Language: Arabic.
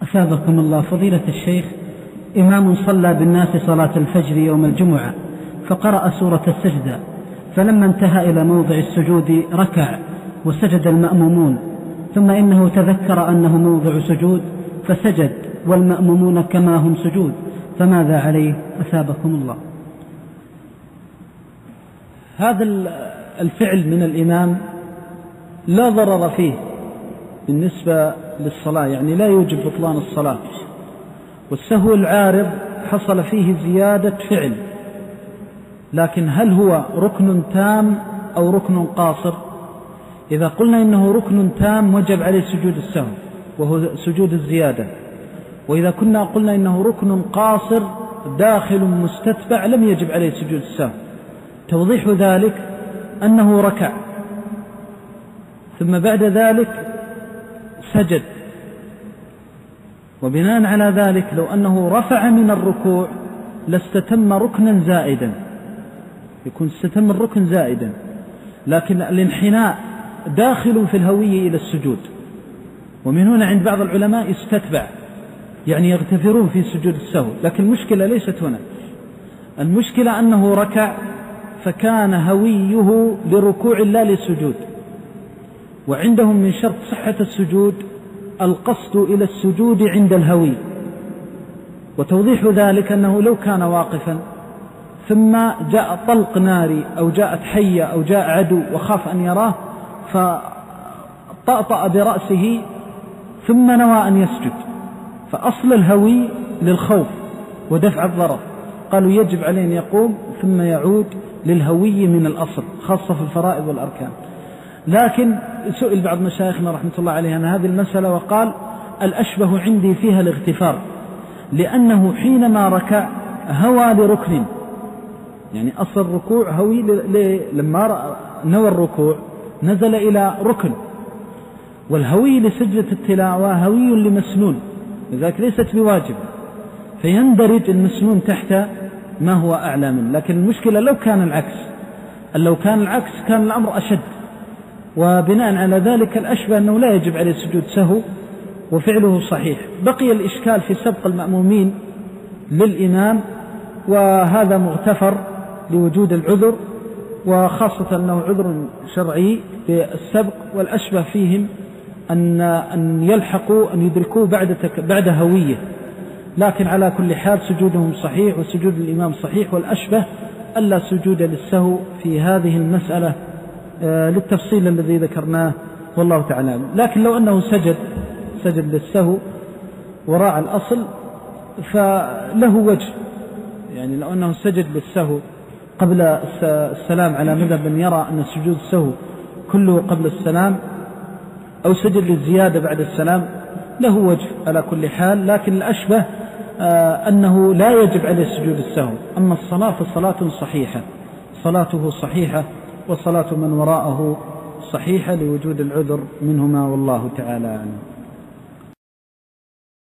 أثابكم الله. فضيلة الشيخ، إمام صلى بالناس صلاة الفجر يوم الجمعة فقرأ سورة السجدة، فلما انتهى إلى موضع السجود ركع وسجد المأمومون، ثم إنه تذكر أنه موضع سجود فسجد والمأمومون كما هم سجود، فماذا عليه أثابكم الله؟ هذا الفعل من الإمام لا ضرر فيه بالنسبة للصلاة، يعني لا يوجب بطلان الصلاة. والسهو العارض حصل فيه زيادة فعل، لكن هل هو ركن تام أو ركن قاصر؟ إذا قلنا إنه ركن تام وجب عليه سجود السهو وهو سجود الزيادة، وإذا كنا قلنا إنه ركن قاصر داخل مستتبع لم يجب عليه سجود السهو. توضيح ذلك أنه ركع ثم بعد ذلك سجد، وبناء على ذلك لو أنه رفع من الركوع لاستتم ركنا زائدا، يكون استتم الركن زائدا، لكن الانحناء داخل في الهوية إلى السجود. ومن هنا عند بعض العلماء يستتبع، يعني يغتفرون في سجود السهو، لكن المشكلة ليست هنا. المشكلة أنه ركع فكان هويه لركوع لا للسجود، وعندهم من شرط صحة السجود القصد إلى السجود عند الهوي. وتوضيح ذلك أنه لو كان واقفا ثم جاء طلق ناري أو جاءت حية أو جاء عدو وخاف أن يراه فطأطأ برأسه ثم نوى أن يسجد، فأصل الهوي للخوف ودفع الضرر، قالوا يجب عليه أن يقوم ثم يعود للهوي من الأصل، خاصة في الفرائض والأركان. لكن سئل بعض مشايخنا رحمة الله عليه عن هذه المسألة وقال الأشبه عندي فيها الاغتفار، لأنه حينما ركع هوى لركن، يعني أصل الركوع هوي لما نوى الركوع نزل إلى ركن، والهوي لسجدة التلاوة هوي لمسنون، لذلك ليست بواجب، فيندرج المسنون تحت ما هو أعلى منه. لكن المشكلة لو كان العكس كان الأمر أشد، وبناء على ذلك الأشبه أنه لا يجب عليه سجود سهو وفعله صحيح. بقي الإشكال في سبق المأمومين للإمام، وهذا مغتفر لوجود العذر، وخاصة أنه عذر شرعي بالسبق، والأشبه فيهم أن يلحقوا أن يدركوه بعد هوية. لكن على كل حال سجودهم صحيح وسجود الإمام صحيح، والأشبه ألا سجود للسهو في هذه المسألة للتفصيل الذي ذكرناه والله تعالى. لكن لو أنه سجد للسهو وراء الأصل فله وجه، يعني لو أنه سجد للسهو قبل السلام على مذهب من يرى أن سجود السهو كله قبل السلام، أو سجد للزيادة بعد السلام، له وجه على كل حال. لكن الأشبه أنه لا يجب عليه سجود السهو. أما الصلاة فالصلاة صحيحة، صلاته صحيحة وصلاة من وراءه صحيحة لوجود العذر منهما، والله تعالى أعلم.